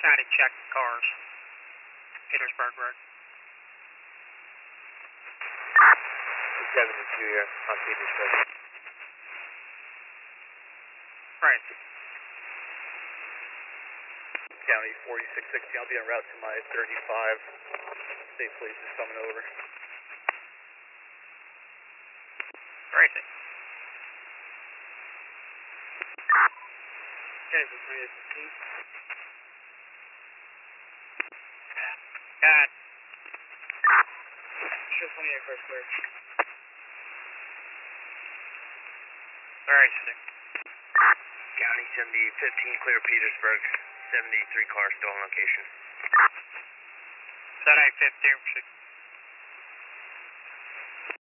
County check cars. Petersburg Road. 72 here on Petersburg. Right. County 4660, I'll be en route to my 35. State police is coming over. Right. Genesis 2815. Got it. Show 28 first clear. Very sick. County 7015, clear Petersburg. 73 cars still on location. Saturday 15,